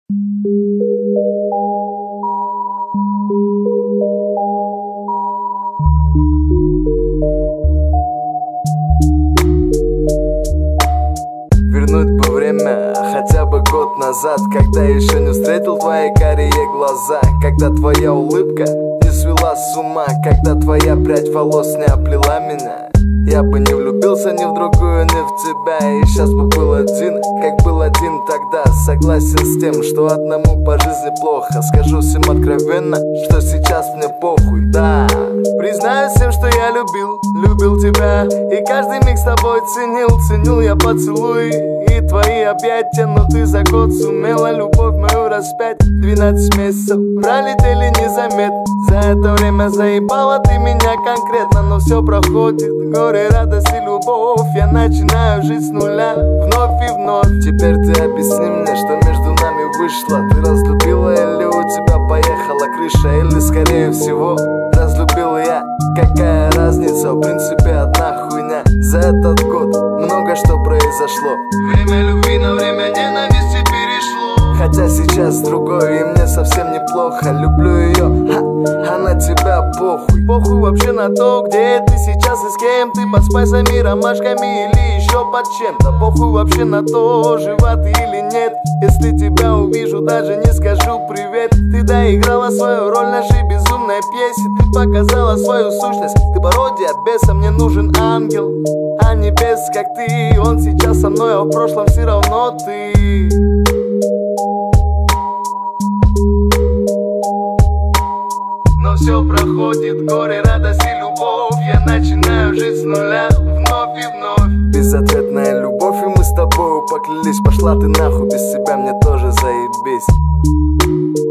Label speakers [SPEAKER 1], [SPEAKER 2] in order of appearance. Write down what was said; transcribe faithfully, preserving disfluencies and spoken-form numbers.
[SPEAKER 1] Вернуть бы время хотя бы год назад, когда еще не встретил твои карие глаза, когда твоя улыбка не свела с ума, когда твоя прядь волос не оплела меня. Я бы не влюбился ни в другую, ни в тебя, и сейчас бы был один, как был один тогда. Согласен с тем, что одному по жизни плохо. Скажу всем откровенно, что сейчас мне похуй, да. Признаюсь всем, что я любил, любил тебя, и каждый миг с тобой ценил, ценил я поцелуи и твои объятия. Но ты за год сумела любовь мою распять. Двенадцать месяцев пролетели незаметно, за это время заебала ты меня конкретно. Но все проходит, горе, радость и любовь, я начинаю жить с нуля вновь и вновь. Теперь ты объясни мне, что между нами вышло. Ты разлюбила или у тебя поехала крыша? Или скорее всего разлюбил я, какая разница, в принципе одна хуйня. За этот год много что произошло. Время любви на время ненависти перешло. Хотя сейчас другое, и мне совсем неплохо. Люблю ее, ха, а на тебя похуй. Похуй вообще на то, где ты сейчас и с кем ты. Под спайсами, ромашками или еще под чем-то. Похуй вообще на то, жива ты или нет. Если тебя увижу, даже не скажу привет. Ты доиграла свою роль нашей безумной пьесе. Ты показала свою сущность, ты пародия беса. Мне нужен ангел, а не бес, как ты. Он сейчас со мной, а в прошлом все равно ты. Но все проходит, горе, радость и любовь, я начинаю жить с нуля вновь и вновь. Безответная любовь, и мы с тобою поклялись. Пошла ты нахуй, без себя мне тоже заебись.